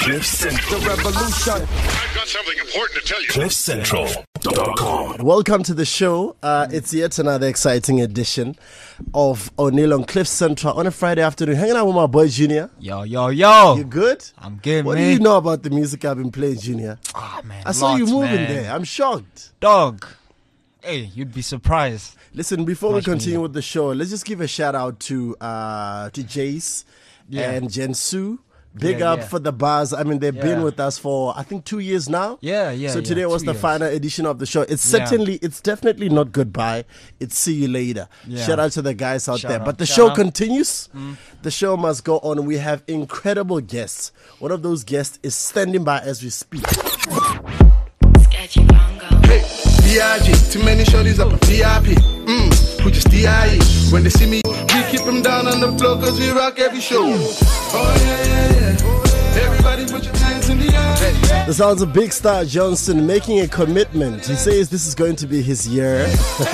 Cliff Central. The revolution. I've got something important to tell you. CliffCentral.com. Welcome to the show. It's yet another exciting edition of O'Neill on Cliff Central on a Friday afternoon. Hanging out with my boy Junior. Yo. You good? I'm good, What man. do you know about the music I've been playing, Junior? Oh, man. I saw you lots, moving man. there. I'm shocked. Dog. Hey, you'd be surprised. Listen, before we Much continue music. with the show, let's just give a shout out to Jace and Jensu. Big Yeah, up yeah. for the buzz. I mean, they've been Yeah. with us for, I think, 2 years now. Yeah. So today was 2 the years. final edition of the show. It's Yeah. it's definitely not goodbye. It's see you later. Yeah. Shout out to the guys out Shout there. out, But the shout show out. continues. The show must go on. We have incredible guests. One of those guests is standing by as we speak. Sketchy Bongo. Hey, B.I.G. Too many shorties up a VIP. Who just D.I.E. When they see me, we keep them down on the floor cause we rock every show. Oh yeah. Everybody put your hands in the air. The sounds of Big Star Johnson making a commitment. He says this is going to be his year.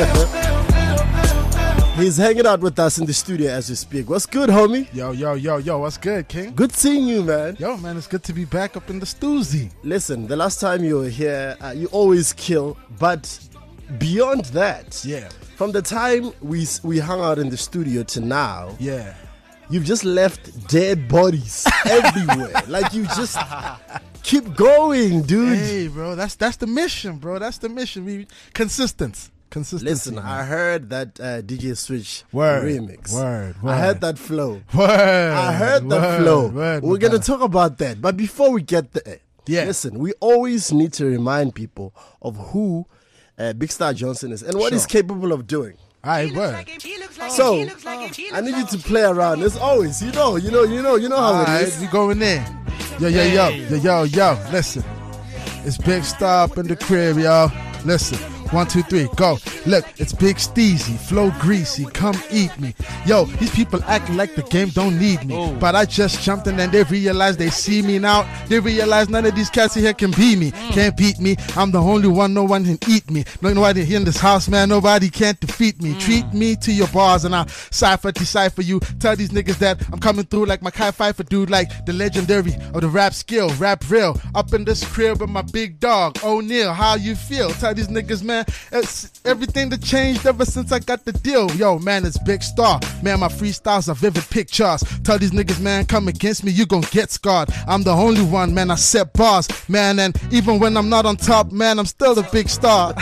He's hanging out with us in the studio as we speak. What's good, homie? Yo, what's good, King? Good seeing you, man. Yo, man, it's good to be back up in the stoozy. Listen, the last time you were here, you always kill. But beyond that, Yeah. from the time we hung out in the studio to now, Yeah. you've just left dead bodies everywhere. Like you just keep going, dude. Hey, bro, that's the mission, bro. That's the mission. We consistency. Listen, man. I heard that DJ Switch Word, remix. word. I heard that flow. Word. I heard that word, flow. word, We're my going to brother. talk about that. But before we get there, Yeah. listen, we always need to remind people of who Big Star Johnson is and what he's Sure. capable of doing. All right, word. So, I need you to play around. As always, you know how All it right, is. we going in. Yo. Listen, it's Big Star up in the crib, y'all. Listen. 1, 2, 3, go. Look, it's Big Steezy, flow greasy, come eat me. Yo, these people acting like the game don't need me. But I just jumped in and they realize they see me now. They realize none of these cats here can be me. Can't beat me. I'm the only one, no one can eat me. Nobody here in this house, man, nobody can't defeat me. Treat me to your bars and I'll decipher you. Tell these niggas that I'm coming through like my Kai Pfeiffer dude, like the legendary of the rap skill, rap real. Up in this crib with my big dog, O'Neill, how you feel? Tell these niggas, man, it's everything that changed ever since I got the deal. Yo, man, it's Big Star. Man, my freestyles are vivid pictures. Tell these niggas, man, come against me, you gon' get scarred. I'm the only one, man, I set bars, man, and even when I'm not on top, man, I'm still a big star.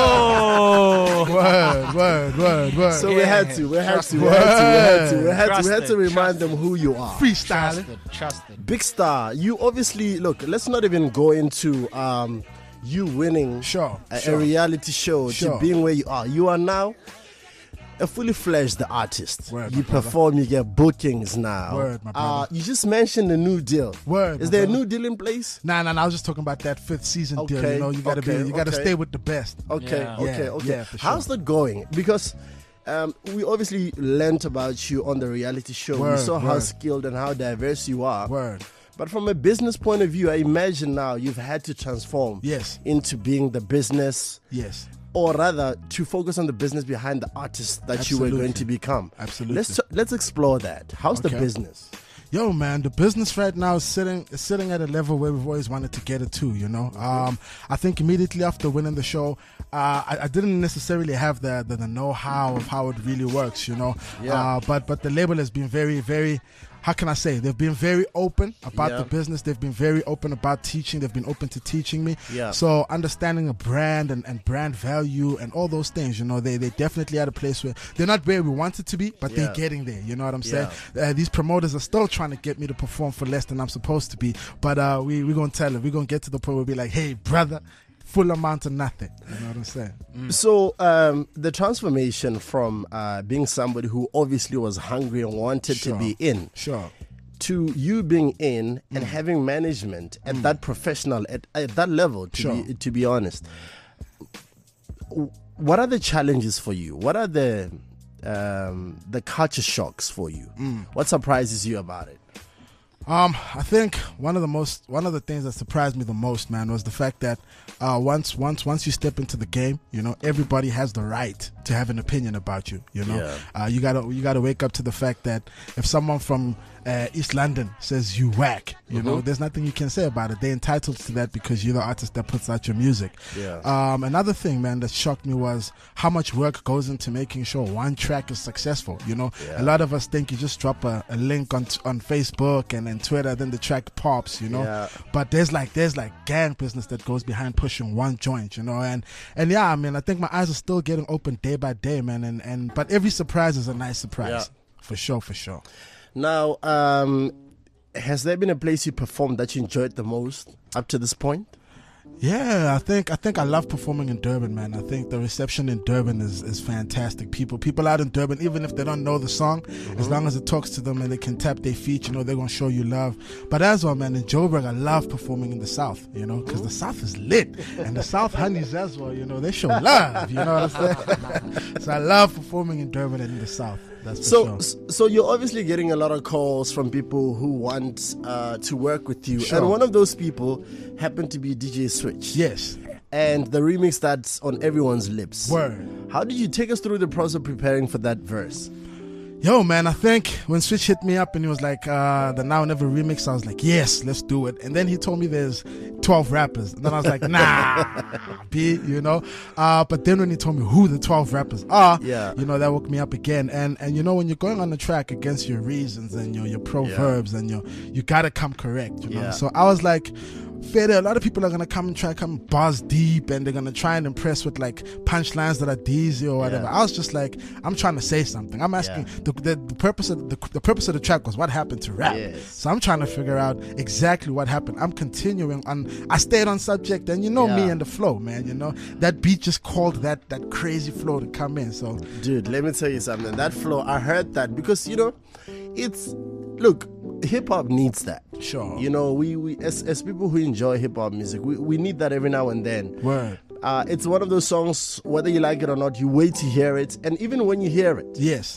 Word. So we had to remind them who you are. Freestyling. Trusted. Big Star, you obviously, look, let's not even go into you winning Sure. a reality show Sure. to being where you are. You are now a fully fledged artist. Word, You my brother. perform, you get bookings now. Word, my brother. You just mentioned a new deal. Word, Is my there brother. a new deal in place? Nah, I was just talking about that 5th season deal. Okay, You know, you gotta okay. stay with the best. Okay, Yeah. okay. Yeah, for sure. How's that going? Because we obviously learnt about you on the reality show. We Word, saw how word. skilled and how diverse you are. Word. But from a business point of view, I imagine now you've had to transform Yes. into being the business, Yes. or rather to focus on the business behind the artist that you were going Absolutely. to become. Absolutely. Let's explore that. How's the Okay. business? Yo, man, the business right now is sitting at a level where we've always wanted to get it to, you know. I think immediately after winning the show, I didn't necessarily have the know-how of how it really works, you know. Yeah. But the label has been very, very, how can I say? They've been very open about Yeah. the business. They've been very open about teaching. They've been open to teaching me. Yeah. So understanding a brand and brand value and all those things, you know, they definitely at a place where they're not where we want it to be, but Yeah. they're getting there. You know what I'm saying? Yeah. These promoters are still trying to get me to perform for less than I'm supposed to be. But we're going to tell it. We're going to get to the point where we'll be like, hey, brother, full amount of nothing. You know what I'm saying? So the transformation from being somebody who obviously was hungry and wanted to Sure. be in Sure. to you being in and having management at that professional at that level, Sure. to be honest, what are the challenges for you? What are the culture shocks for you? What surprises you about it? I think one of the things that surprised me the most, man, was the fact that once you step into the game, you know, everybody has the right to have an opinion about you. You know, you gotta wake up to the fact that if someone from East London says you whack. You know, there's nothing you can say about it. They're entitled to that because you're the artist that puts out your music. Yeah. Another thing, man, that shocked me was how much work goes into making sure one track is successful. You know, a lot of us think you just drop a link on Facebook and then Twitter, then the track pops. You know, but there's like gang business that goes behind pushing one joint. You know, and yeah, I mean, I think my eyes are still getting open day by day, man. And but every surprise is a nice surprise, for sure. Now, has there been a place you performed that you enjoyed the most up to this point? Yeah, I think I love performing in Durban, man. I think the reception in Durban is fantastic. People out in Durban, even if they don't know the song, as long as it talks to them and they can tap their feet, you know, they're gonna show you love. But as well, man, in Joburg, I love performing in the South, you know, because the South is lit, and the South honeys as well, you know, they show love, you know what I'm saying? So I love performing in Durban and in the South. That's for sure. So you're obviously getting a lot of calls from people who want to work with you, Sure. and one of those people happened to be DJ Switch. Yes. And the remix that's on everyone's lips. Word. How did you take us through the process of preparing for that verse? Yo, man, I think when Switch hit me up and he was like, the Now Never remix, I was like, yes, let's do it. And then he told me there's 12 rappers. And then I was like, nah, B, you know. But then when he told me who the 12 rappers are, you know, that woke me up again. And you know, when you're going on the track against your reasons and your proverbs and you got to come correct, you know. So I was like, fair, a lot of people are gonna come bars deep, and they're gonna try and impress with like punchlines that are deezy or whatever. I was just like, I'm trying to say something. I'm asking the purpose of the purpose of the track was what happened to rap. So I'm trying to figure out exactly what happened. I'm continuing on. I stayed on subject, and you know me and the flow, man. You know that beat just called that crazy flow to come in. So, dude, let me tell you something. That flow, I heard that because you know, look. Hip hop needs that. Sure. You know, we as people who enjoy hip hop music, we need that every now and then. Word. It's one of those songs, whether you like it or not, you wait to hear it, and even when you hear it, yes,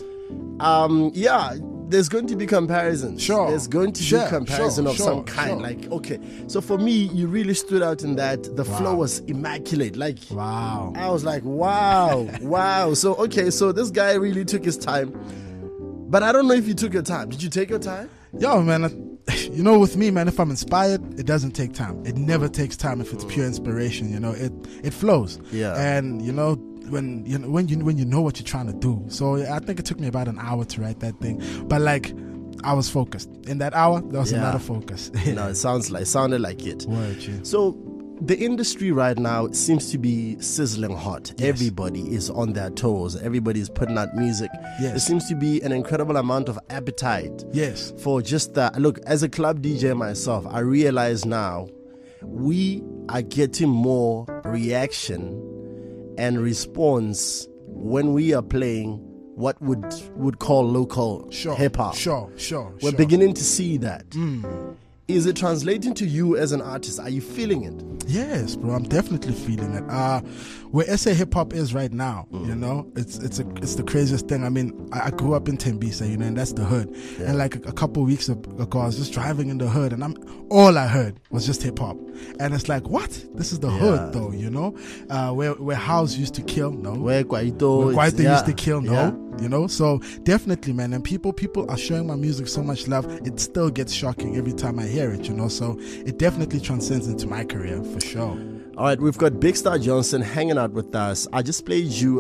there's going to be comparisons. Sure. There's going to be comparison of some kind. Like, okay, so for me, you really stood out in that the flow was immaculate. Like, wow. I was like, wow. So okay, so this guy really took his time, but I don't know if you took your time. Did you take your time? Yo, man, you know, with me, man, if I'm inspired, it doesn't take time. It never takes time if it's pure inspiration. You know, it flows. Yeah. And you know, when you know what you're trying to do. So I think it took me about an hour to write that thing, but like, I was focused. In that hour, there was a lot of focus. No, it sounded like it. Word, yeah. So the industry right now seems to be sizzling hot. Yes. Everybody is on their toes. Everybody is putting out music. Yes. There seems to be an incredible amount of appetite. Yes. For just that. Look, as a club DJ myself, I realize now we are getting more reaction and response when we are playing what would call local hip hop. Sure. We're beginning to see that. Is it translating to you as an artist? Are you feeling it? Yes, bro, I'm definitely feeling it. Where SA hip hop is right now, you know, it's the craziest thing. I mean, I grew up in Tembisa, you know, and that's the hood. Yeah. And like a couple of weeks ago, I was just driving in the hood, and all I heard was just hip hop. And it's like, what? This is the hood, though, you know, where House used to kill, no. Where Kwaito used to kill, no. Yeah. You know, so definitely, man. And people are showing my music so much love. It still gets shocking every time I hear it, you know. So it definitely transcends into my career for sure. All right, we've got Big Star Johnson hanging out with us. I just played you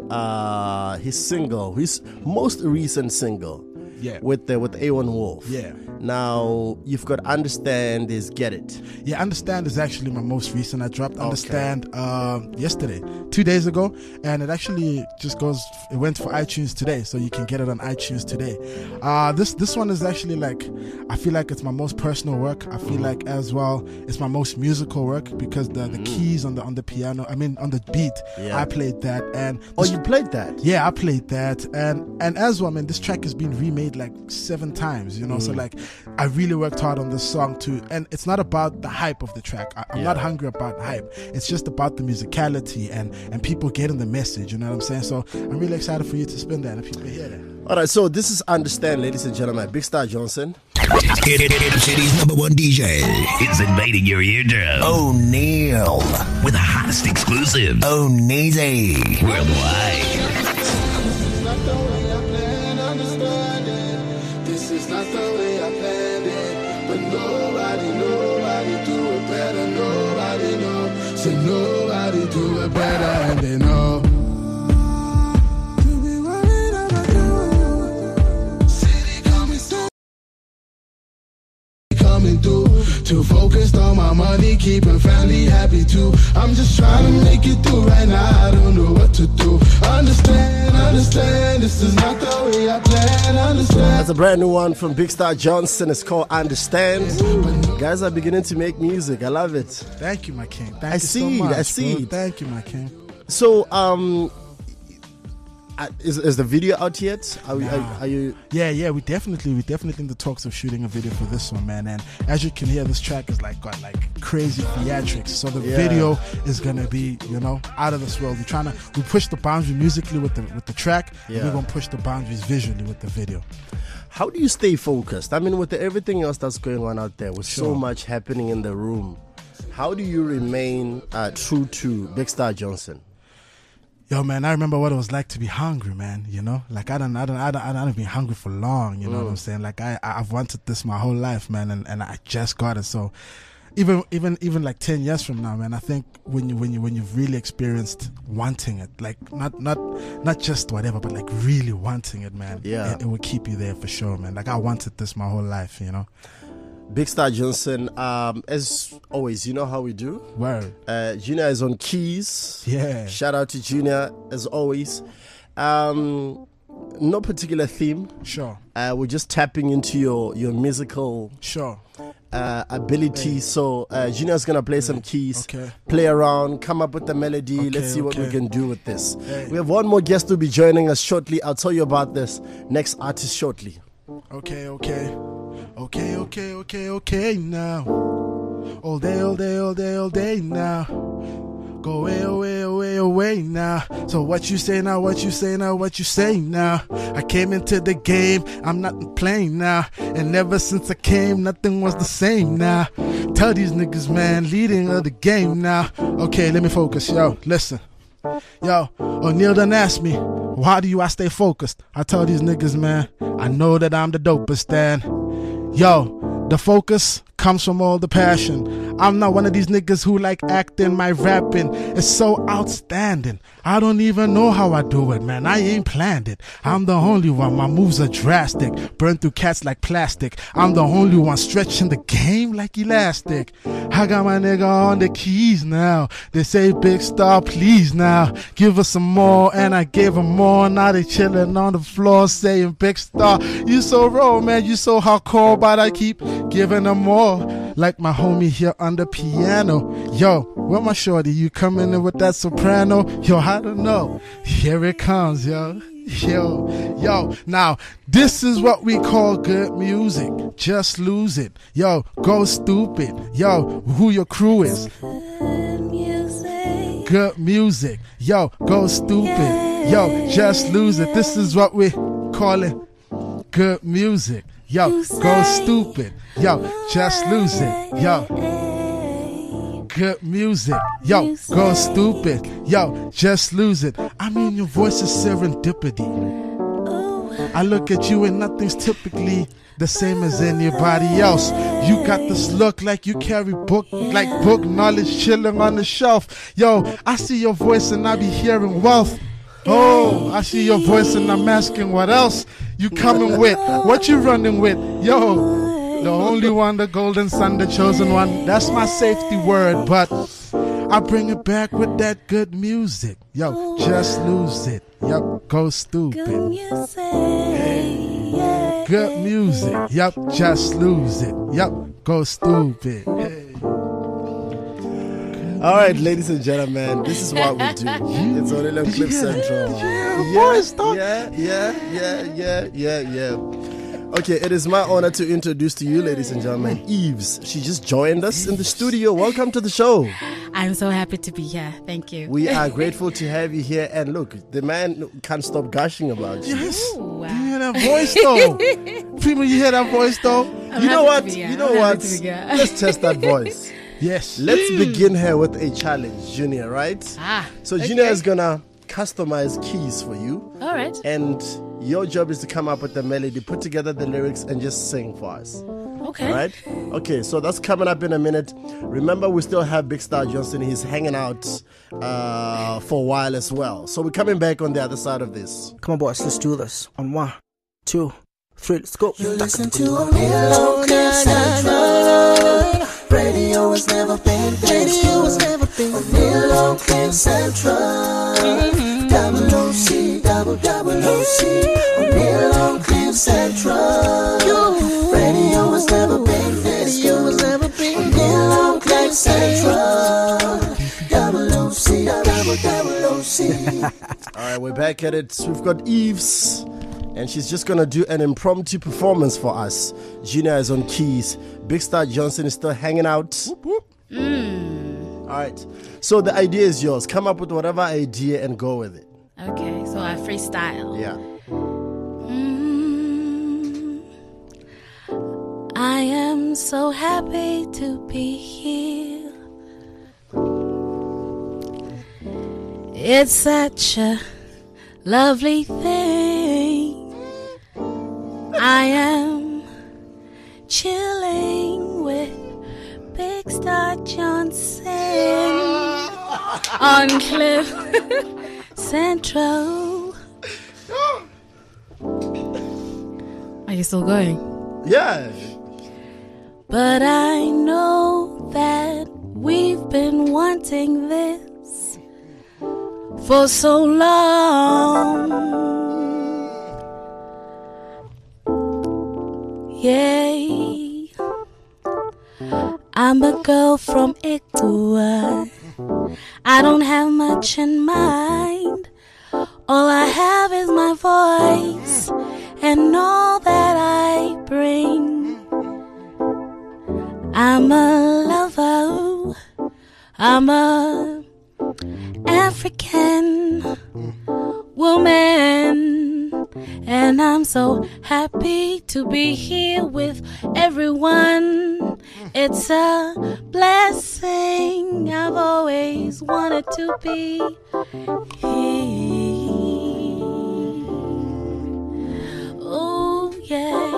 his most recent single. Yeah. With A1 Wolf. Yeah. Now you've got Understand is Get It. Yeah, Understand is actually my most recent. I dropped Understand yesterday, 2 days ago, and it actually it went for iTunes today, so you can get it on iTunes today. This one is actually like, I feel like it's my most personal work. I feel like as well it's my most musical work because the keys on the piano, I mean on the beat, I played that. And you played that? Yeah, I played that, and as well, man, this track has been remade like 7 times, you know. So like, I really worked hard on this song too, and it's not about the hype of the track. I'm not hungry about hype. It's just about the musicality and people getting the message, you know what I'm saying? So I'm really excited for you to spin that and people hear that. All right, so this is Understand, ladies and gentlemen. Big Star Johnson. City's #1 DJ is invading your eardrum. O'Neal with the hottest exclusive. O'Neasy worldwide. This is not the way I planned, understand it. This is not the way I planned. Listen, nobody do it better, and they know. Too focused on my money, keeping family happy too. I'm just trying to make it through right now. I don't know what to do. Understand, this is not the way I planned. Understand. That's a brand new one from Big Star Johnson. It's called Understand. Guys are beginning to make music. I love it. Thank you, my king. Thank I you see so much, I see bro. Thank you, my king. So, is the video out yet? Are you? Yeah, we definitely in the talks of shooting a video for this one, man. And as you can hear, this track is got crazy theatrics. So the video is gonna be, out of this world. We push the boundary musically with the track. And we're gonna push the boundaries visually with the video. How do you stay focused? I mean, with everything else that's going on out there, with so much happening in the room, how do you remain true to Big Star Johnson? Yo, man, I remember what it was like to be hungry, man. Like I don't been hungry for long. You know what I'm saying? Like I've wanted this my whole life, man, and I just got it. So even like 10 years from now, man, I think when you've really experienced wanting it, like not just whatever, but like really wanting it, man. Yeah, it will keep you there for sure, man. Like I wanted this my whole life, Big Star Johnson, as always, you know how we do. Word. Junior is on keys. Yeah. Shout out to Junior, as always. No particular theme. Sure. We're just tapping into your musical ability. Hey. So Junior's going to play some keys, play around, come up with the melody. Let's see what we can do with this. Hey. We have one more guest to be joining us shortly. I'll tell you about this next artist shortly. Okay now. All day now. Go away now. So what you say now? I came into the game, I'm not playing now. And ever since I came, nothing was the same now. Tell these niggas, man, leading of the game now. Okay, let me focus, yo, listen. Yo, O'Neal done asked me, why do I stay focused? I tell these niggas, man, I know that I'm the dopest, and yo, the focus comes from all the passion. I'm not one of these niggas who like acting. My rapping is so outstanding. I don't even know how I do it, man. I ain't planned it. I'm the only one. My moves are drastic. Burn through cats like plastic. I'm the only one stretching the game like elastic. I got my nigga on the keys now. They say, Big Star, please now. Give us some more. And I gave them more. Now they chilling on the floor saying, Big Star, you so raw, man. You so hardcore. But I keep giving them more. Like my homie here on the piano. Yo, where my shorty? You coming in with that soprano? Yo, I don't know. Here it comes, yo. Yo, now this is what we call good music. Just lose it. Yo, go stupid. Yo, who your crew is? Good music. Yo, go stupid. Yo, just lose it. This is what we call it. Good music. Yo, go stupid. Yo, just lose it. Yo, good music. Yo, go stupid. Yo, just lose it. I mean, your voice is serendipity. I look at you and nothing's typically the same as anybody else. You got this look like you carry book knowledge chilling on the shelf. Yo, I see your voice and I be hearing wealth. Oh, I see your voice and I'm asking what else you coming with? What you running with? Yo, the only one, the golden son, the chosen one. That's my safety word, but I bring it back with that good music. Yo, just lose it. Yo, go stupid. Good music. Hey. Good music. Yup, just lose it. Yup, go stupid. Hey. All right, ladies and gentlemen, this is what we do. It's Orlando Clip Central. Yeah. Okay, it is my honor to introduce to you, ladies and gentlemen, Eves. She just joined us in the studio. Welcome to the show. I'm so happy to be here. Thank you. We are grateful to have you here. And look, the man can't stop gushing about you. Yes. Ooh, wow. Do you hear that voice, though? People, you hear that voice, though? You know what? Let's test that voice. Yes. Let's begin here with a challenge, Junior, right? So Junior is going to customize keys for you. All right. And your job is to come up with the melody, put together the lyrics, and just sing for us. Okay. All right? Okay, so that's coming up in a minute. Remember, we still have Big Star Johnson. He's hanging out for a while as well. So we're coming back on the other side of this. Come on, boys, let's do this. On 1, 2, 3, let's go. You listen to O'Neal on Cliff Central. Radio has never been this good. O'Neal on Cliff Central. Double OC, double OC. O'Neal on Cliff Central. Radio has never been this good. O'Neal on Cliff Central. Double OC, double OC. All right, we're back at it. We've got Eves, and she's just going to do an impromptu performance for us. Gina is on keys. Big Star Johnson is still hanging out. Whoop, whoop. All right. So the idea is yours. Come up with whatever idea and go with it. Okay, so I freestyle. Yeah. I am so happy to be here. It's such a lovely thing. I am chilling with Big Star Johnson on Cliff Central. Are you still going? Yeah. But I know that we've been wanting this for so long. Yay. I'm a girl from Ikua. I don't have much in mind. All I have is my voice and all that I bring. I'm a lover. I'm a African woman, and I'm so happy to be here with everyone. It's a blessing. I've always wanted to be here. Oh, yeah.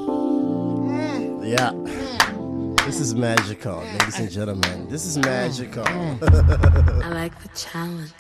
Yeah. This is magical, ladies and gentlemen. This is magical. I like the challenge.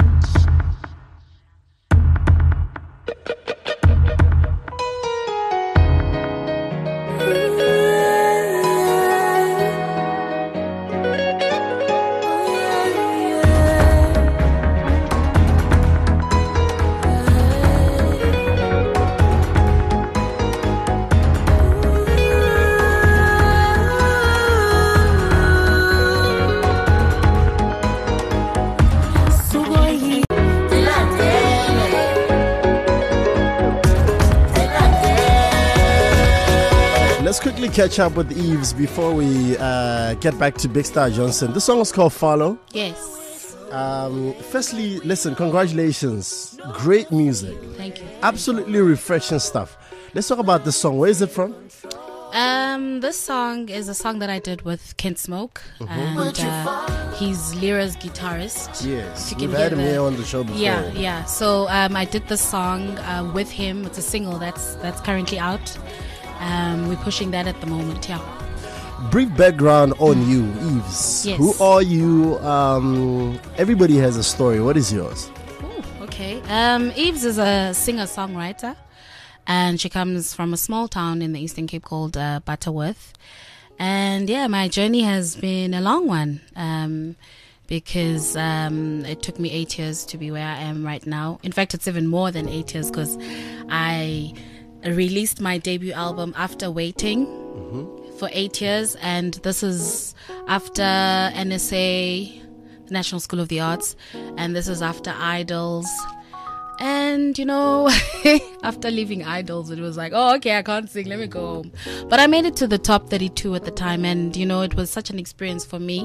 Let's quickly catch up with Eves before we get back to Big Star Johnson. The song is called Follow. Yes. Firstly, listen, congratulations. Great music. Thank you. Absolutely refreshing stuff. Let's talk about the song. Where is it from? This song is a song that I did with Kent Smoke, and he's Lyra's guitarist. Yes, You we've can had hear him here on the show before. Yeah. So I did the song with him. It's a single that's currently out. We're pushing that at the moment. Yeah. Brief background on you, Eves. Yes. Who are you? Everybody has a story. What is yours? Ooh, okay. Eves is a singer-songwriter, and she comes from a small town in the Eastern Cape called Butterworth. And yeah, my journey has been a long one, because it took me 8 years to be where I am right now. In fact, it's even more than 8 years, because I released my debut album after waiting for 8 years, and this is after NSA, National School of the Arts, and this is after Idols. And you know, after leaving Idols, it was like, oh, okay, I can't sing, let me go home. But I made it to the top 32 at the time, and you know, it was such an experience for me.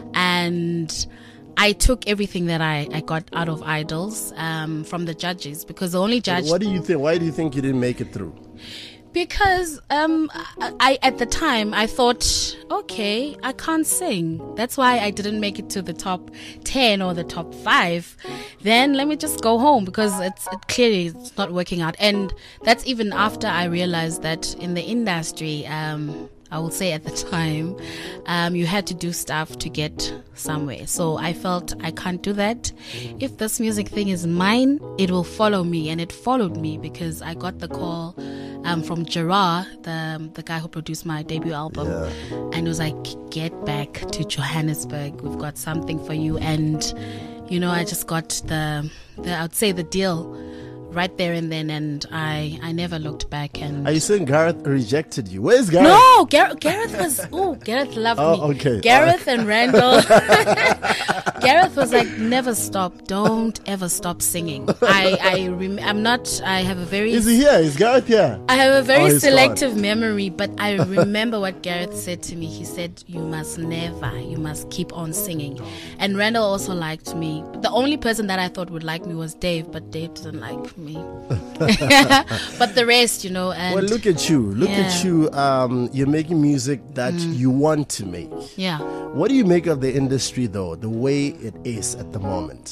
And I took everything that I got out of Idols from the judges, because the only judge... What do you think? Why do you think you didn't make it through? Because I at the time I thought, okay, I can't sing. That's why I didn't make it to the top 10 or the top 5. Then let me just go home, because clearly it's not working out. And that's even after I realized that in the industry, I will say at the time, you had to do stuff to get somewhere. So I felt I can't do that. If this music thing is mine, it will follow me. And it followed me because I got the call from Gerard, the guy who produced my debut album. And it was like, get back to Johannesburg. We've got something for you. And, you know, I just got the I'd say the deal right there and then, and I never looked back. And are you saying Gareth rejected you? Where's Gareth? No, Gareth was Gareth loved me. Okay. Gareth and Randall. Gareth was like, never stop, don't ever stop singing. I have a very Is he here? Is Gareth here? I have a very selective memory, but I remember what Gareth said to me. He said, you must keep on singing. And Randall also liked me. The only person that I thought would like me was Dave, but Dave didn't like me. But the rest, you know. And well, look at you. Look at you. You're making music that you want to make. Yeah. What do you make of the industry, though, the way it is at the moment?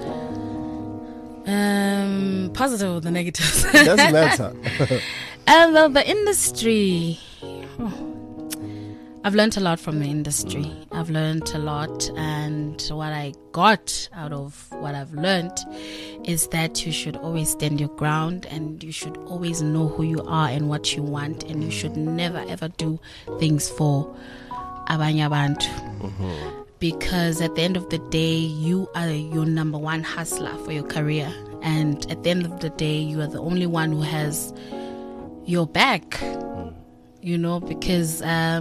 Positive or the negatives? Doesn't matter. Well, the industry. I've learned a lot from the industry. I've learned a lot, and what I got out of what I've learned is that you should always stand your ground, and you should always know who you are and what you want, and you should never ever do things for abanye abantu. Because at the end of the day, you are your number one hustler for your career, and at the end of the day, you are the only one who has your back. You know, because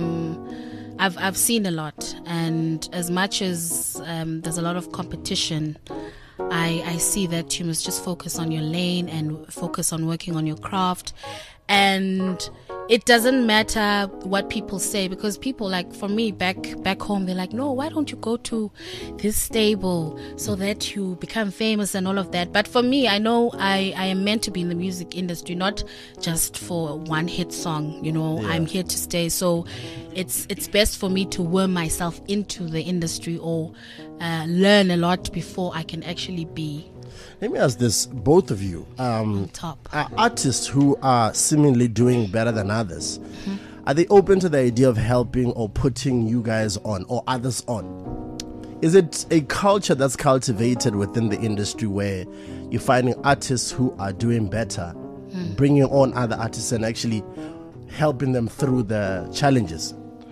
I've seen a lot, and as much as there's a lot of competition, I see that you must just focus on your lane and focus on working on your craft. And it doesn't matter what people say, because people, like for me back home, they're like, no, why don't you go to this stable so that you become famous and all of that. But for me, I know I am meant to be in the music industry, not just for one hit song, you know. I'm here to stay. So it's best for me to worm myself into the industry or learn a lot before I can actually be. Let me ask this, both of you. Top. Are artists who are seemingly doing better than others, are they open to the idea of helping or putting you guys on or others on? Is it a culture that's cultivated within the industry where you're finding artists who are doing better, bringing on other artists and actually helping them through the challenges?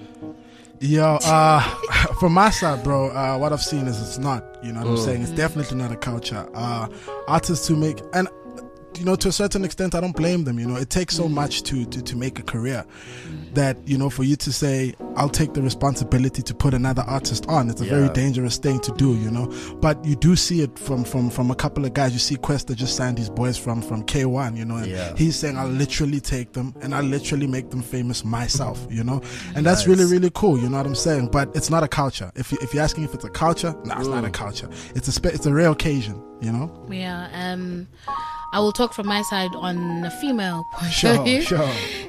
Yo, from my side, bro, what I've seen is it's not, you know what I'm saying? It's definitely not a culture. Artists who make, and you know, to a certain extent, I don't blame them. You know, it takes so much to make a career that, you know, for you to say, I'll take the responsibility to put another artist on, it's a very dangerous thing to do, you know. But you do see it from a couple of guys. You see Questa just signed his boys from K1, you know, and he's saying, I'll literally take them and I'll literally make them famous myself, you know. And that's really, really cool, you know what I'm saying? But it's not a culture. If you're asking if it's a culture, no, it's not a culture. It's a rare occasion, you know. Yeah. I will talk from my side on a female point of view. Sure.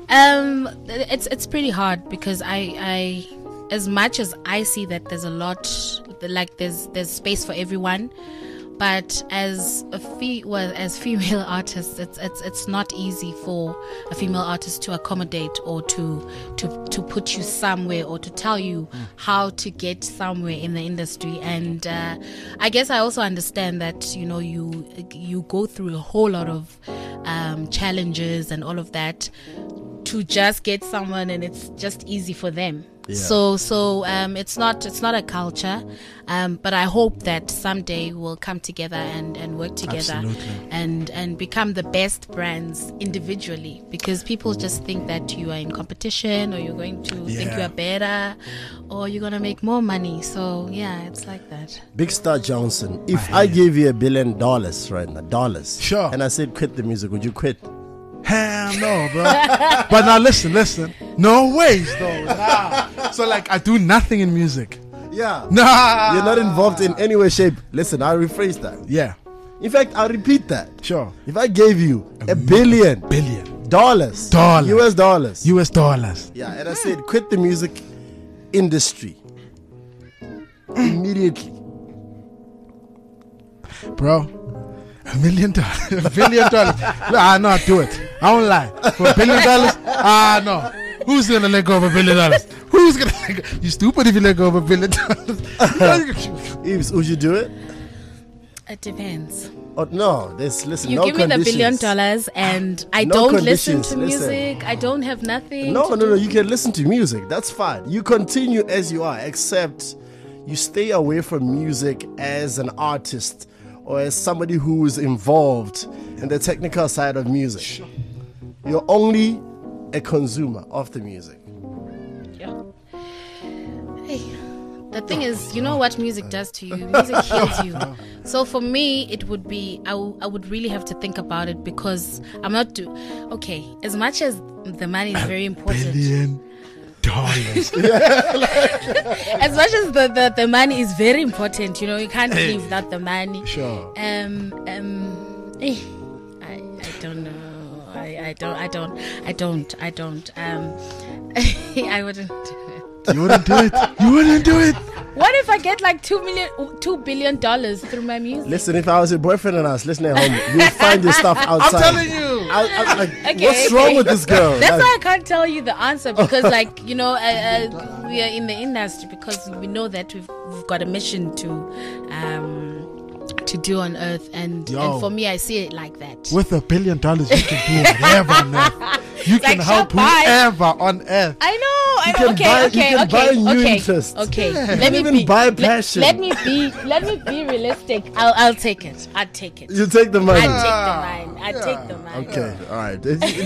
It's pretty hard because I as much as I see that there's a lot, like there's space for everyone, but as female artists, it's not easy for a female artist to accommodate or to put you somewhere or to tell you how to get somewhere in the industry. And I guess I also understand that, you know, you go through a whole lot of challenges and all of that to just get someone, and it's just easy for them. So it's not a culture, but I hope that someday we'll come together and work together and become the best brands individually, because people just think that you are in competition or you're going to think you are better or you're going to make more money. So yeah, it's like that. Big Star Johnson, if I gave you $1 billion right now, dollars, sure, and I said quit the music, would you quit? Hell no, bro. But now listen. No ways, though. Nah. So like, I do nothing in music. Yeah. Nah. You're not involved in any way, shape. Listen, I'll rephrase that. Yeah. In fact, I'll repeat that. Sure. If I gave you $1 billion. Dollars. US dollars. US dollars. Yeah, and I said quit the music industry. Immediately. Bro. $1 million. $1 billion. No, do it. I won't lie. For $1 billion, no. Who's gonna let go of $1 billion? Who's gonna let go? You stupid if you let go of $1 billion. Eves, would you do it? It depends. Oh, no, listen. You no give me the $1 billion and I No don't listen to conditions, music. I don't have nothing. No. You can listen to music. That's fine. You continue as you are, except you stay away from music as an artist or as somebody who is involved in the technical side of music. You're only a consumer of the music. Yeah. Hey, the thing is, you know what music does to you? Music heals you. So for me, it would be, I would really have to think about it because I'm not okay, as much as the money is very important. $1 billion. As much as the money is very important, you know, you can't live without the money. Sure. I don't know. I don't. I wouldn't do it. You wouldn't do it. You wouldn't do it. What if I get like $2 billion through my music? Listen, if I was your boyfriend and I was listening at home, you'd find your stuff outside. I'm telling you. What's wrong with this girl? That's why I can't tell you the answer because, like, you know, we are in the industry because we know that we've got a mission to do on earth, and for me, I see it like that. With $1 billion, you can do whatever on earth. You can help whoever on earth. I know. You can buy new interest. Okay. You can even buy passion. Let me be realistic. I'll take it. I'd take it. You take the money. I'd take the money. Okay. All right.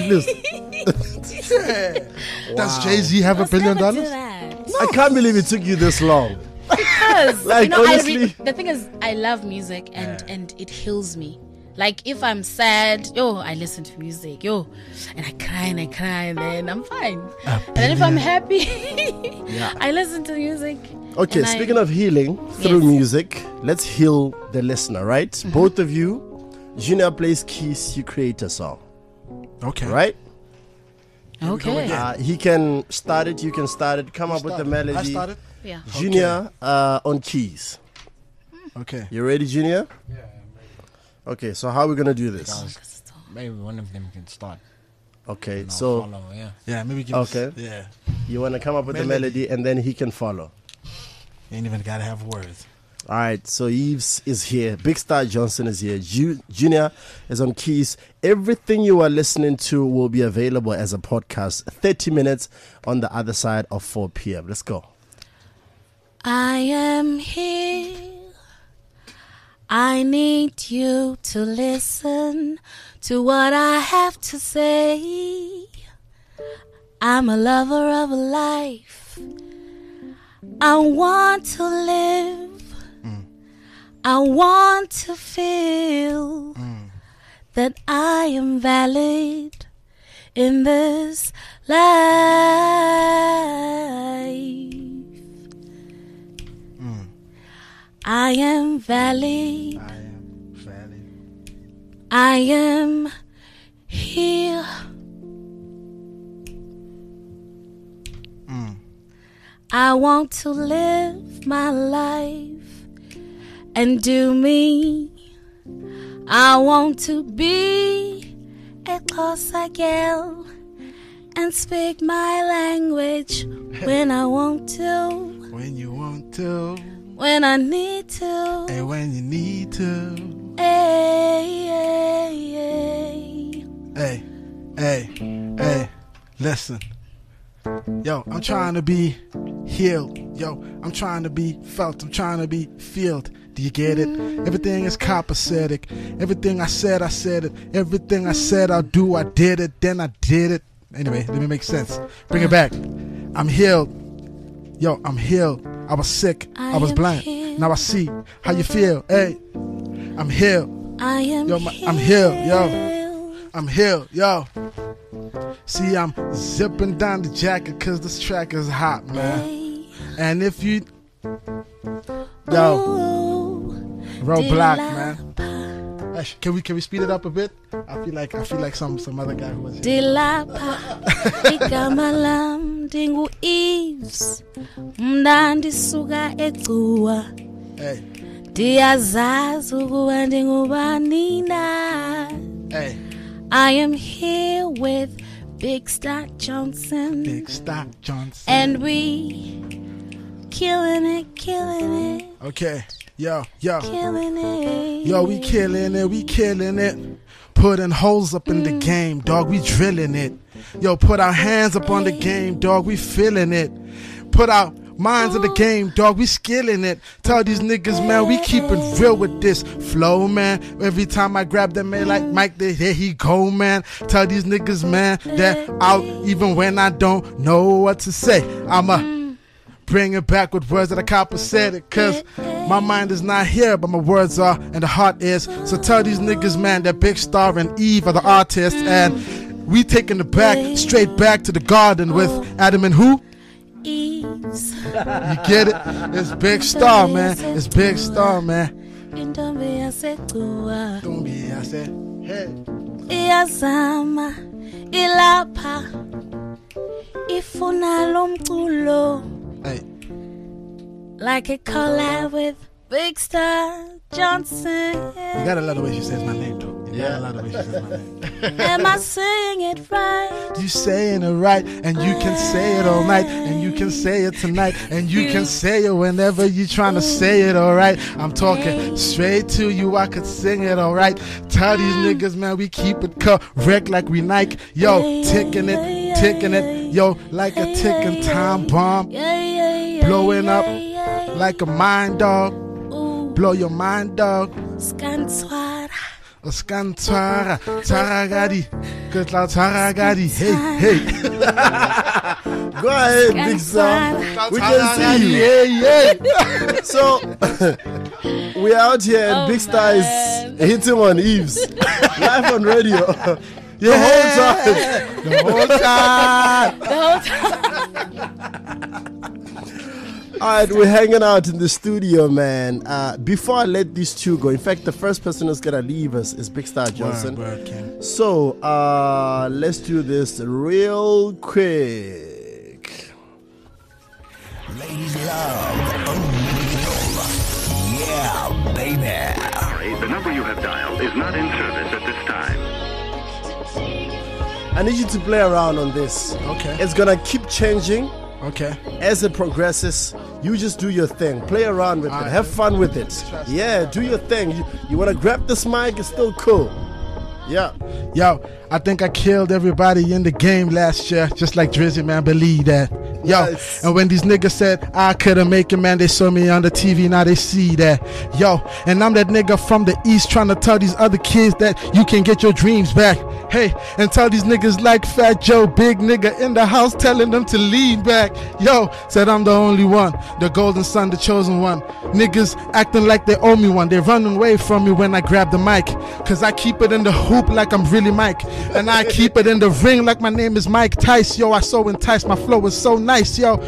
Does Jay-Z have $1 billion? I can't believe it took you this long. Because like, honestly, the thing is, I love music and it heals me. Like if I'm sad, I listen to music, and I cry, and then I'm fine. And then if I'm happy, I listen to music. Okay, speaking of healing through music, let's heal the listener, right? Mm-hmm. Both of you, Junior plays keys, you create a song. Okay. Right? Okay. He can start it, you can start it, come up with the melody. I started? Yeah. Junior on keys. Okay. You ready, Junior? Yeah. Okay, so how are we going to do this? Maybe one of them can start. Okay, so... Follow, yeah, maybe give us, You want to come up with the melody and then he can follow. You ain't even got to have words. All right, so Eves is here. Big Star Johnson is here. Junior is on keys. Everything you are listening to will be available as a podcast. 30 minutes on the other side of 4 p.m. Let's go. I am here. I need you to listen to what I have to say. I'm a lover of life. I want to live. I want to feel that I am valid in this life. I am valid. I am here. I want to live my life and do me. I want to be a Xhosa girl and speak my language when I want to. When you want to. When I need to. And when you need to. Hey, listen. Yo, I'm trying to be healed. Yo, I'm trying to be felt. I'm trying to be filled. Do you get it? Everything is copacetic. Everything I said it. Everything I said I'll do, I did it. Then I did it. Anyway, let me make sense. Bring it back. I'm healed. Yo, I'm healed. I was sick. I was blind. Healed. Now I see how you feel. Hey, I'm healed. I am yo, I'm healed. Yo, I'm healed. Yo. See, I'm zipping down the jacket because this track is hot, man. Hey. And if you... Yo. Roadblock, man. Can we speed it up a bit? I feel like some other guy who was here. Dilapa igama lam dingu Eves mnandi suka eGcuwa. Hey. Ndiyazazi ukuba ndingubani na. Hey. I am here with Big Star Johnson. Big Star Johnson. And we killing it. Okay, yo. Killing it. Yo, we killing it. Putting holes up in the game, dog, we drilling it. Yo, put our hands up on the game, dog, we feeling it. Put our minds in the game, dog, we skilling it. Tell these niggas, man, we keeping real with this flow, man. Every time I grab them, man, like Mike, there he go, man. Tell these niggas, man, that out even when I don't know what to say. I'ma bring it back with words that I copper said it, cause my mind is not here, but my words are, and the heart is. So tell these niggas, man, that Big Star and Eve are the artists, and we taking it back, straight back to the garden with Adam and who? Eves. You get it? It's Big Star, man. It's Big Star, man. Intombi yasecuwa. Intombi yase, hey. Iyazama, ilapha, ifuna lo mculo. Hey. Like a collab with Big Star Johnson. You gotta love the way she says my name, too. You gotta love the way she says my name. Am I saying it right? You saying it right, and you can say it all night, and you can say it tonight, and you can say it whenever you trying to say it, alright? I'm talking straight to you, I could sing it, alright? Tell these niggas, man, we keep it correct like we Nike. Yo, ticking it, yo, like a ticking time bomb. Blowing up like a mind dog. Blow your mind, dog. Skantwara. Skantwara. Taragadi. Kutla Taragadi. Hey. Go ahead, Big Star. We can see you. Yeah. So, we're out here and Big Star is hitting on Eves. Live on radio. The whole time. Alright, we're hanging out in the studio, man. Before I let these two go, in fact, the first person who's gonna leave us is Big Star Johnson. So, let's do this real quick. Ladies love, yeah, baby. Sorry, the number you have dialed is not in service at this time. I need you to play around on this. Okay. It's gonna keep changing. Okay. As it progresses, you just do your thing. Play around with it. Have fun with it. Yeah, do your thing. You want to grab this mic, it's still cool. Yeah. Yo, I think I killed everybody in the game last year, just like Drizzy, man. Believe that. Yo, Yes. And when these niggas said I couldn't make it, man, they saw me on the TV, now they see that. Yo, and I'm that nigga from the East trying to tell these other kids that you can get your dreams back. Hey, and tell these niggas like Fat Joe, big nigga in the house, telling them to lean back. Yo, said I'm the only one, the golden son, the chosen one. Niggas acting like they owe me one. They running away from me when I grab the mic, cause I keep it in the hoop like I'm really Mike, and I keep it in the ring like my name is Mike Tice. Yo, I so enticed, my flow is so nice. Yo,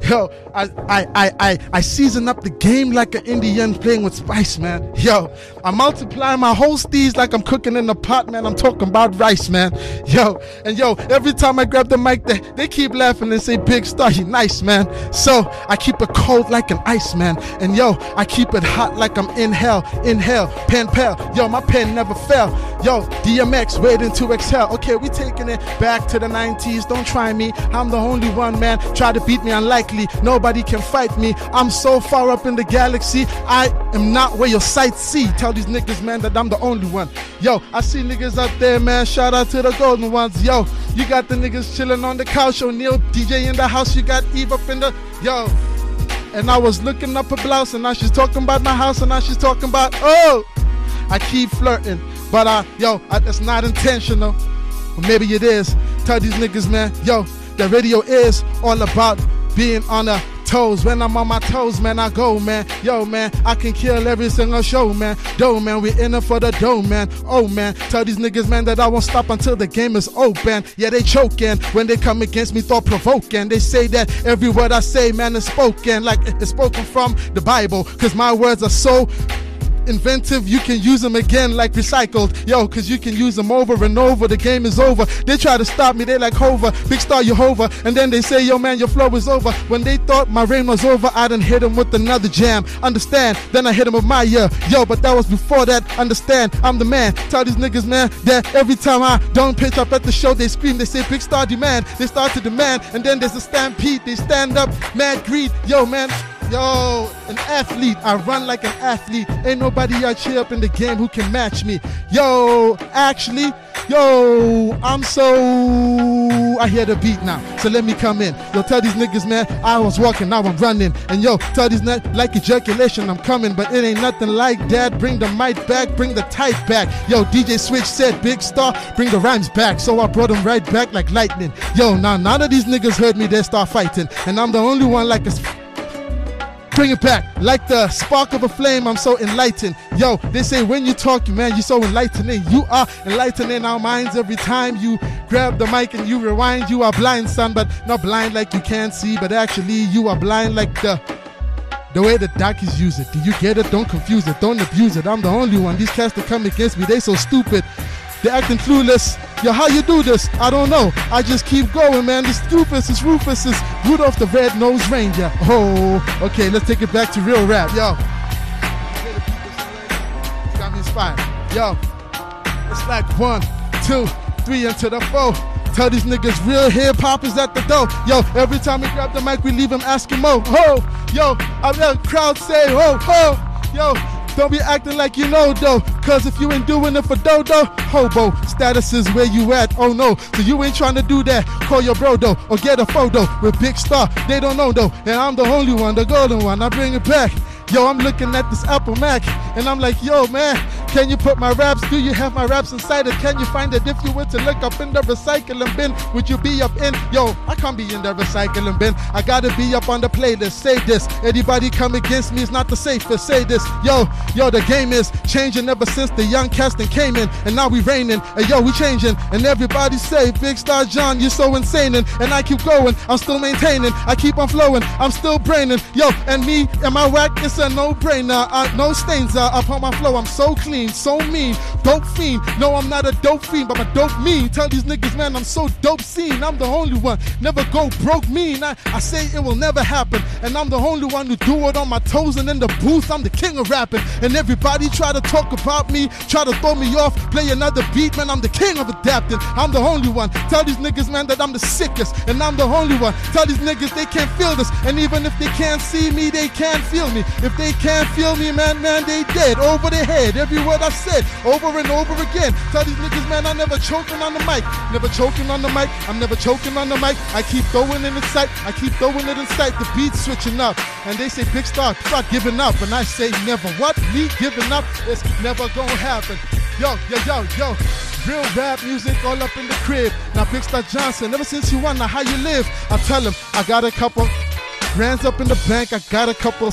I season up the game like an Indian playing with spice, man. Yo, I multiply my whole steez like I'm cooking in a pot, man. I'm talking about rice, man. Yo, and yo, every time I grab the mic, they keep laughing and say, Big Star, you nice, man. So I keep it cold like an ice, man. And yo, I keep it hot like I'm in hell, pen pal. Yo, my pen never fell. Yo, DMX waiting to exhale. Okay, we taking it back to the 90s. Don't try me, I'm the only one, man. Try to beat me, unlikely. Nobody can fight me. I'm so far up in the galaxy, I am not where your sights see. Tell these niggas, man, that I'm the only one. Yo, I see niggas up there, man. Shout out to the golden ones. Yo, you got the niggas chilling on the couch. O'Neal, DJ in the house. You got Eve up in the... Yo, and I was looking up her blouse, and now she's talking about my house, and now she's talking about... Oh, I keep flirting, but it's not intentional. Or maybe it is. Tell these niggas, man, yo, the radio is all about being on the toes. When I'm on my toes, man, I go, man. Yo, man, I can kill every single show, man. Dough, man, we in it for the dough, man. Oh, man, tell these niggas, man, that I won't stop until the game is open. Yeah, they choking when they come against me, thought-provoking. They say that every word I say, man, is spoken like it's spoken from the Bible, cause my words are so inventive, you can use them again like recycled. Yo, cause you can use them over and over. The game is over. They try to stop me, they like Hova, Big Star Jehovah. And then they say, yo man, your flow is over. When they thought my reign was over, I done hit them with another jam. Understand? Then I hit them with my year. Yo, but that was before that. Understand? I'm the man. Tell these niggas, man, that every time I don't pitch up at the show, they scream, they say Big Star demand. They start to demand, and then there's a stampede. They stand up, mad greed. Yo man, yo, an athlete. I run like an athlete. Ain't nobody out here up in the game who can match me. Yo, actually, yo, I hear the beat now, so let me come in. Yo, tell these niggas, man, I was walking, now I'm running. And yo, tell these niggas, like ejaculation, I'm coming, but it ain't nothing like that. Bring the mic back, bring the type back. Yo, DJ Switch said, Big Star, bring the rhymes back. So I brought them right back like lightning. Yo, now none of these niggas heard me, they start fighting. And I'm the only one like a... Bring it back, like the spark of a flame, I'm so enlightened. Yo, they say when you talk, man, you're so enlightening. You are enlightening our minds every time you grab the mic and you rewind. You are blind, son, but not blind like you can't see, but actually you are blind like the way the darkies use it. Do you get it? Don't confuse it, don't abuse it. I'm the only one. These cats that come against me, they so stupid. They acting clueless. Yo, how you do this? I don't know. I just keep going, man. This Rufus is Rudolph the Red-Nosed Ranger. Oh, okay, let's take it back to real rap. Yo. It's got me inspired. Yo, it's like 1, 2, 3 into the 4. Tell these niggas real hip-hop is at the door. Yo, every time we grab the mic, we leave them asking more. Ho, yo, I hear the crowd say, ho, ho, yo. Don't be acting like you know though, cause if you ain't doing it for dodo, hobo status is where you at, oh no. So you ain't trying to do that, call your bro though, or get a photo with Big Star, they don't know though. And I'm the only one, the golden one, I bring it back. Yo, I'm looking at this Apple Mac, and I'm like, yo man, can you put my raps, do you have my raps inside it? Can you find it? If you were to look up in the recycling bin, would you be up in? Yo, I can't be in the recycling bin, I gotta be up on the playlist. Say this, anybody come against me is not the safest. Say this, yo, the game is changing ever since the young casting came in, and now we reigning, and yo, we changing, and everybody say, Big Star John, you're so insane, and I keep going, I'm still maintaining, I keep on flowing, I'm still braining, yo, and me and my whack, it's a no-brainer, no stains upon my flow, I'm so clean, so mean, dope fiend, no, I'm not a dope fiend, but I'm a dope mean, tell these niggas, man, I'm so dope seen, I'm the only one, never go broke mean, I say it will never happen, and I'm the only one who do it on my toes, and in the booth, I'm the king of rapping, and everybody try to talk about me, try to throw me off, play another beat, man, I'm the king of adapting, I'm the only one, tell these niggas, man, that I'm the sickest, and I'm the only one, tell these niggas they can't feel this, and even if they can't see me, they can't feel me, if they can't feel me, man, they dead, over their head, every word I said, over and over again, tell these niggas, man, I never choking on the mic, never choking on the mic, I'm never choking on the mic, I keep throwing it in sight, I keep throwing it in sight, the beat's switching up, and they say, Big Star, start giving up, and I say, never, what, me giving up, it's never gonna happen, yo, real rap music all up in the crib, now Big Star Johnson, ever since you wonder how you live, I tell him, I got a couple grands up in the bank, I got a couple,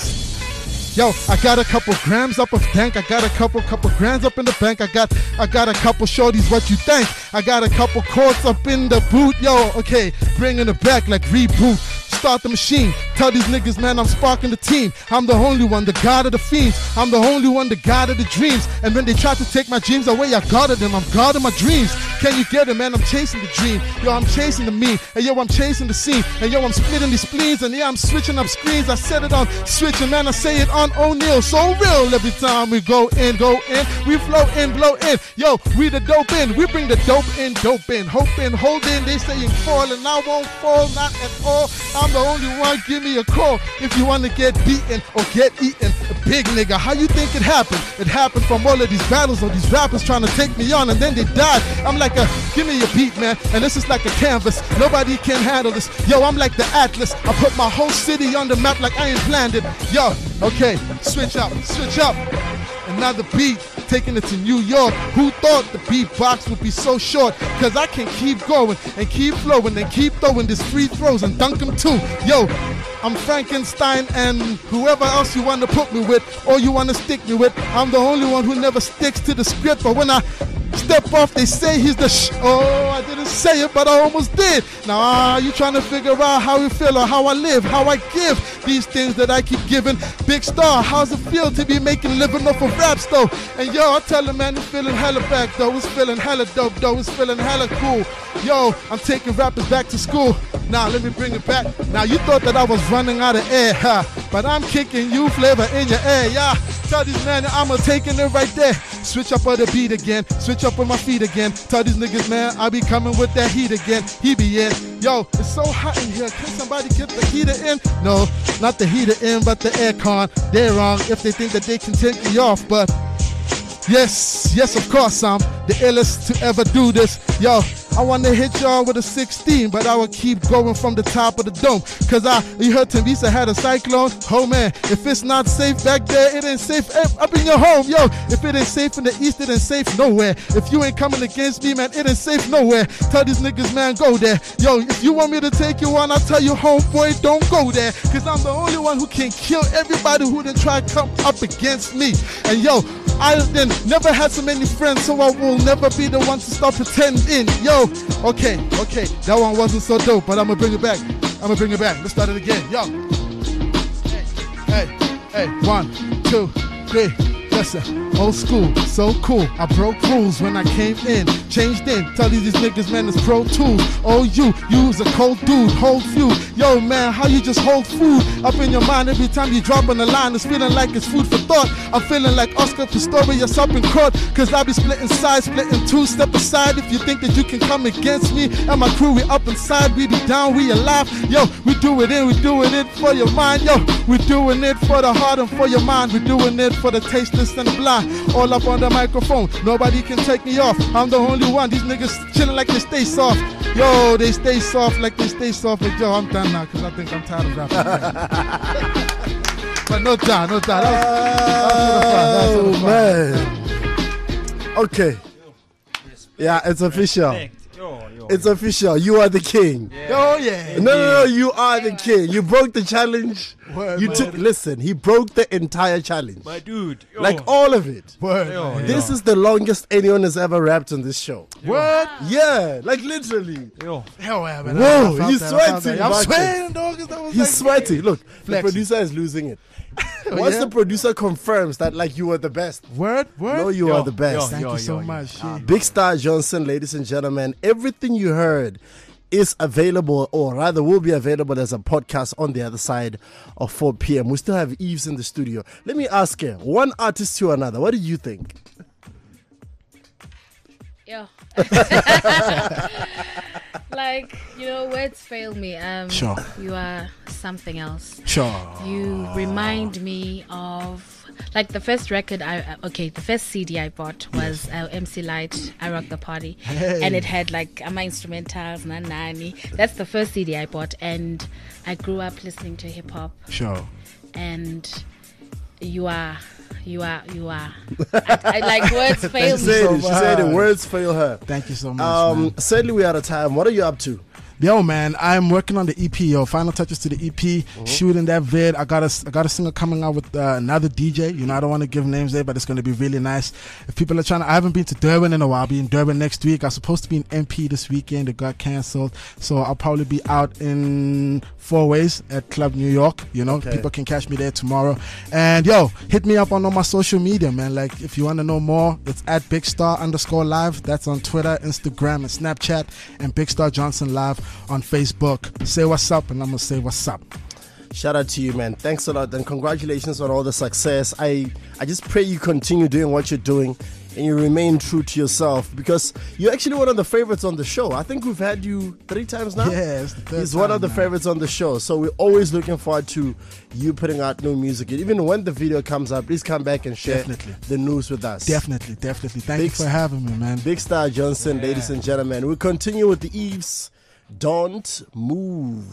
I got a couple grams up of dank, I got a couple grands up in the bank, I got a couple shorties, what you think, I got a couple chords up in the boot, yo, okay, bringing it back like reboot, start the machine, tell these niggas, man, I'm sparking the team, I'm the only one, the god of the fiends, I'm the only one, the god of the dreams, and when they try to take my dreams away, I guarded them, I'm guarding my dreams, can you get it, man, I'm chasing the dream, yo, I'm chasing the mean, and yo, I'm chasing the scene, and yo, I'm splitting these spleens, and yeah, I'm switching up screens, I set it on switching, man, I say it on O'Neal, so real, every time we go in, we flow in, blow in, yo, we the dope in, we bring the dope in, hoping, holding, they saying fall, and I won't fall, not at all, I'm the only one, give me a call if you want to get beaten or get eaten. A big nigga, how you think it happened? It happened from all of these battles, all these rappers trying to take me on, and then they died. I'm like give me a beat, man, and this is like a canvas. Nobody can handle this. Yo, I'm like the Atlas. I put my whole city on the map like I ain't planned it. Yo, okay, switch up. Another beat, taking it to New York. Who thought the beatbox would be so short? Cause I can keep going and keep flowing and keep throwing these free throws and dunk them too. Yo, I'm Frankenstein and whoever else you want to put me with or you want to stick me with. I'm the only one who never sticks to the script, but when I Step off, they say he's the Oh, I didn't say it, but I almost did. Now, you trying to figure out how you feel or how I live, how I give these things that I keep giving. Big Star, how's it feel to be making living off of raps, though? And yo, I tell him, man, it's feeling hella back, though. It's feeling hella dope, though. It's feeling hella cool. Yo, I'm taking rappers back to school. Now, let me bring it back. Now, you thought that I was running out of air, huh? But I'm kicking you flavor in your air, yeah. Tell these men that I'm taking it right there. Switch up on the beat again. Switch up on my feet again. Tell these niggas, man, I be coming with that heat again. He be in. Yo, it's so hot in here. Can somebody get the heater in? No, not the heater in, but the aircon. They're wrong if they think that they can take me off, but yes, of course I'm the illest to ever do this. Yo, I wanna hit y'all with a 16, but I will keep going from the top of the dome. Cause you heard Tembisa had a cyclone. Oh man, if it's not safe back there, it ain't safe up in your home. Yo, if it ain't safe in the east, it ain't safe nowhere. If you ain't coming against me, man, it ain't safe nowhere. Tell these niggas, man, go there. Yo, if you want me to take you on, I'll tell you, homeboy, don't go there. Cause I'm the only one who can kill everybody who done try to come up against me. And yo, I then never had so many friends, so I will never be the one to stop pretending. Yo, okay, that one wasn't so dope, but I'm gonna bring it back. Let's start it again. Yo, hey, 1, 2, 3. Listen, old school, so cool. I broke rules when I came in, changed in. Tell these niggas, man, it's Pro Tools. Oh, you's a cold dude, hold few. Yo, man, how you just hold food up in your mind every time you drop on the line? It's feeling like it's food for thought. I'm feeling like Oscar Pistorius up in court. Cause I be splitting sides, splitting two. Step aside if you think that you can come against me. And my crew, we up inside, we be down, we alive. Yo, we doing it for your mind. Yo, we doing it for the heart and for your mind. We doing it for the tasteless and the blind. All up on the microphone, nobody can take me off. I'm the only one. These niggas chilling like they stay soft. Yo, they stay soft like they stay soft. But yo, I'm done now because I think I'm tired of rapping. But no time. That was man. Okay. Yeah, it's official. It's official. You are the king. Yeah. Oh yeah. No, you are the king. You broke the challenge. Listen, he broke the entire challenge. My dude. Yo. Like all of it. This is the longest anyone has ever rapped on this show. What? Yeah, like literally. Whoa, he's sweating. I'm sweating, dog. He's sweating. Look, the producer is losing it. Once the producer confirms that like you are the best. Word? No, you are the best. Thank you so much. Big Star Johnson, ladies and gentlemen, everything you heard is available, or rather will be available as a podcast on the other side of 4 p.m. We still have Eves in the studio. Let me ask you, one artist to another, what do you think? Yo. Like, words fail me. Sure. You are something else. Sure. You remind me of, like, the first record the first CD I bought was MC Light, I Rock the Party. Hey. And it had like my instrumentals, Nanani. That's the first CD I bought, and I grew up listening to hip hop. Sure. And you are. I like, words fail me. She said it. Words fail her. Thank you so much. Man. Sadly, we're out of time. What are you up to? Yo, man, I'm working on the EP. Yo, final touches to the EP. Shooting that vid. I got a singer coming out with another DJ. I don't want to give names there, but it's going to be really nice. If people are I haven't been to Durban in a while. I'll be in Durban next week. I was supposed to be in MP this weekend. It got cancelled. So I'll probably be out in 4 Ways at Club New York. People can catch me there tomorrow. And yo, hit me up on all my social media, man. Like, if you want to know more, it's at BigStar_live. That's on Twitter, Instagram, and Snapchat. And Big Star Johnson Live on Facebook. Say what's up, and I'm gonna say what's up. Shout out to you, man. Thanks a lot, and congratulations on all the success. I just pray you continue doing what you're doing and you remain true to yourself, because you're actually one of the favorites on the show. I think we've had you 3 times now. Yes, he's one of the favorites on the show. So we're always looking forward to you putting out new music. Even when the video comes up, please come back and share the news with us. Definitely. Thank you for having me, man. Big Star Johnson, ladies and gentlemen. We'll continue with the Eves. Don't move.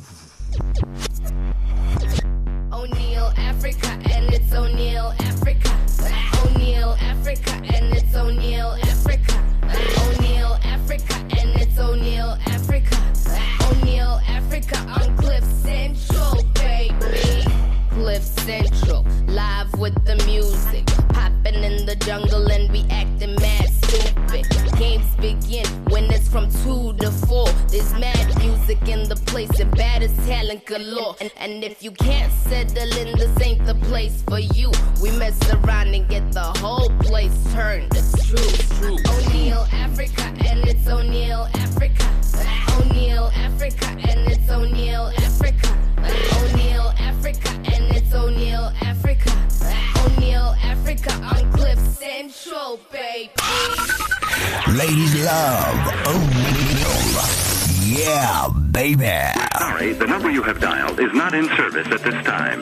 O'Neal, Africa, and it's O'Neal, Africa. O'Neal, Africa, and it's O'Neal, Africa. O'Neal, Africa, and it's O'Neal, Africa. O'Neal, Africa on Cliff Central, baby. Cliff Central, live with the music. Popping run in the jungle and we acting mad stupid. Games begin when it's from 2 to 4. There's mad music in the place and bad as talent galore. And if you can't settle in, this ain't the place for you. We mess around and get the whole place turned. It's true. O'Neal, Africa, and it's O'Neal, Africa. O'Neal, Africa, and it's O'Neal, Africa. O'Neal, Africa, and it's O'Neal, Africa. O'Neal, Africa on Cliff Central, baby. Ladies love O'Neal. Yeah, baby. Sorry, the number you have dialed is not in service at this time.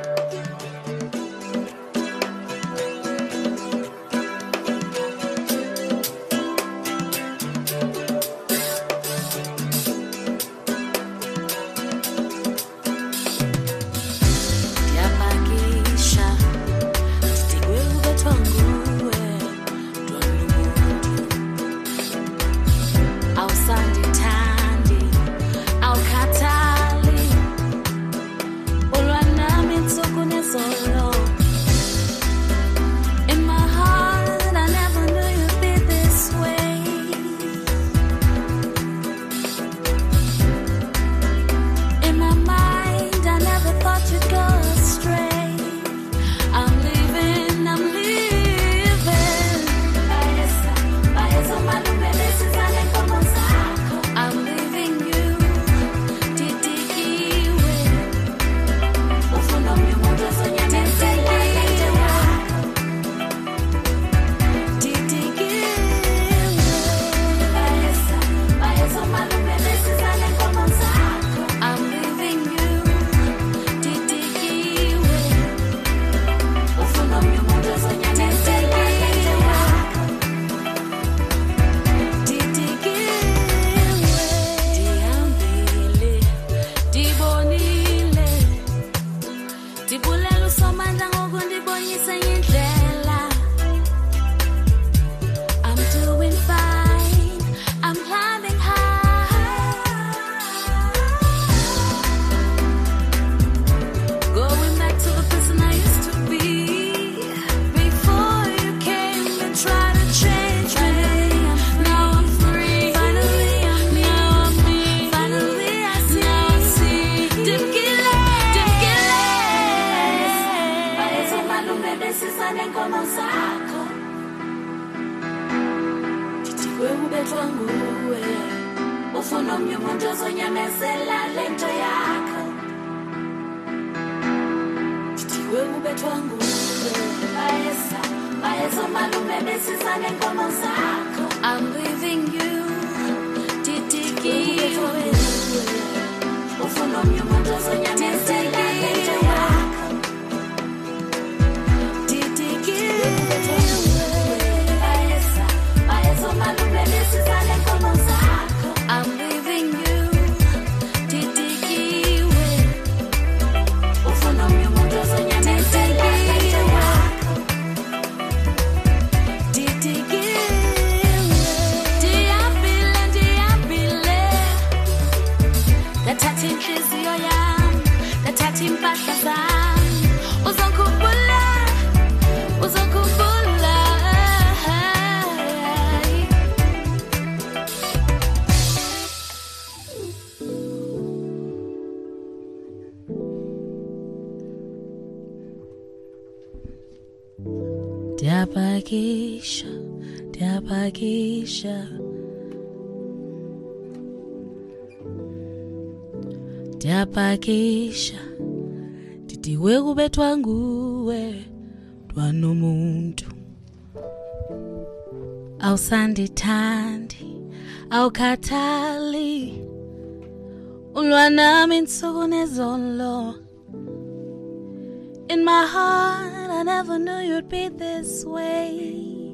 I'm leaving you. I'm leaving you. Diapakisha, diapakisha, diapakisha. Titiwe kubethwa nguwe twanomuntu. Awusandithandi, awukhathali. Ulwa nami insuku nezolo. In my heart, I never knew you'd be this way.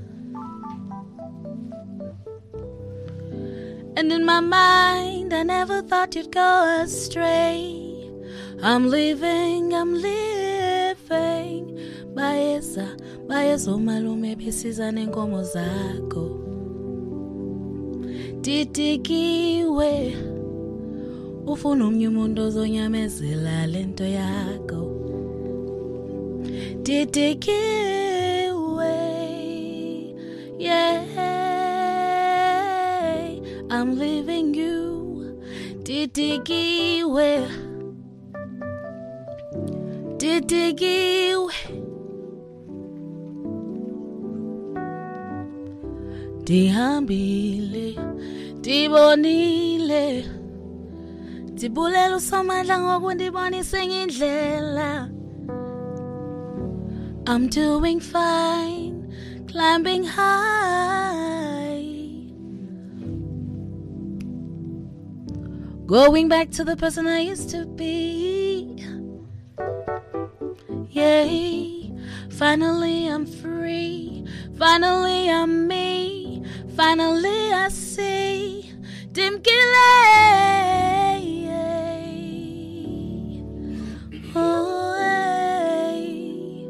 And in my mind, I never thought you'd go astray. I'm leaving. Bayeza umalume besiza nenkomo zakho. Titikiwe, ufuna omnye umuntu ozonyamezela lento yakho. Titikiwe, Yeah, I'm leaving you. Didigiwe. Dihambile, dibonile, dibulela usamandla ngokundibonisa ngendlela. I'm doing fine, climbing high, going back to the person I used to be. Yay, finally I'm free, finally I'm me, finally I see Dimkile. Oh, hey.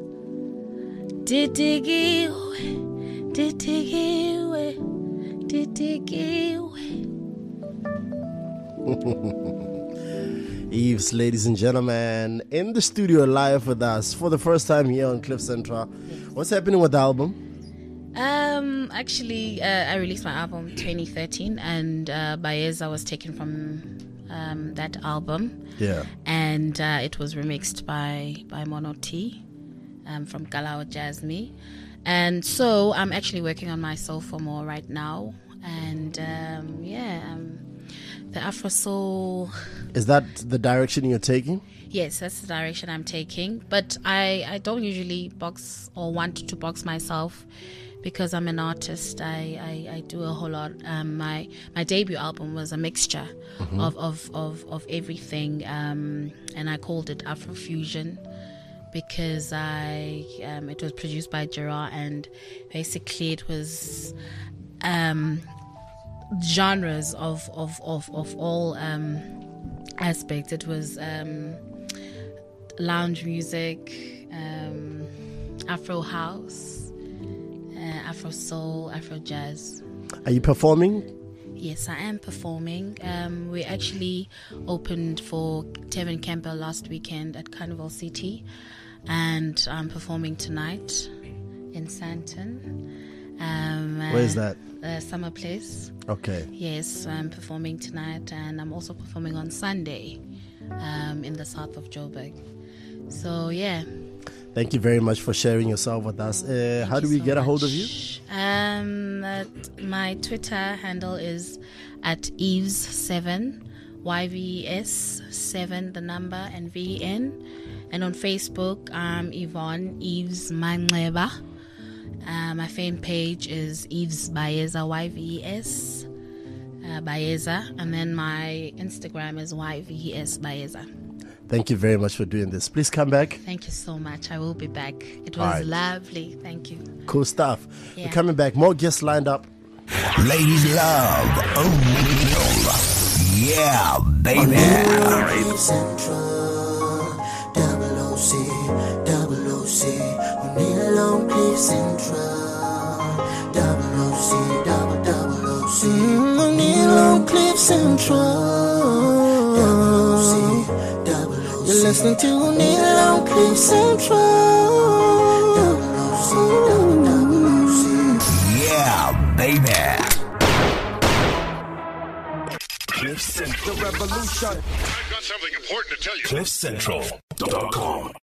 Eves, ladies and gentlemen, in the studio live with us for the first time here on Cliff Central. What's happening with the album? Actually, I released my album 2013, and Baeza was taken from that album. Yeah. And it was remixed by Mono T from Galao Jasmine. And so I'm actually working on my Soul for More right now. And the Afro Soul. Is that the direction you're taking? Yes, that's the direction I'm taking. But I don't usually box or want to box myself because I'm an artist. I do a whole lot. My debut album was a mixture of everything, and I called it Afrofusion because it was produced by Gerard, and basically it was genres of all aspects. It was lounge music, Afro house, Afro soul, Afro jazz. Are you performing? Yes, I am performing. We actually opened for Tevin Campbell last weekend at Carnival City, and I'm performing tonight in Sandton. Where is that? Summer Place. Okay. Yes, I'm performing tonight, and I'm also performing on Sunday in the south of Joburg. So, yeah. Thank you very much for sharing yourself with us. How do we get a hold of you? My Twitter handle is at Eves7, YVES7, the number, and VEN. And on Facebook, I'm Yvonne Eves Mangleba. My fan page is Eves Baeza, YVES Baeza. And then my Instagram is YVES Baeza. Thank you very much for doing this. Please come back. Thank you so much. I will be back. It was lovely. Thank you. Cool stuff. Yeah. We're coming back. More guests lined up. Ladies love O'Neal. Yeah, baby. Central, double OC, O'Neal on Cliff Central, double OC, double OC, O'Neal on Cliff Central, double OC. You're listening to O'Neal on Cliff Central. Yeah, baby. Cliff Central. The revolution. I've got something important to tell you. CliffCentral.com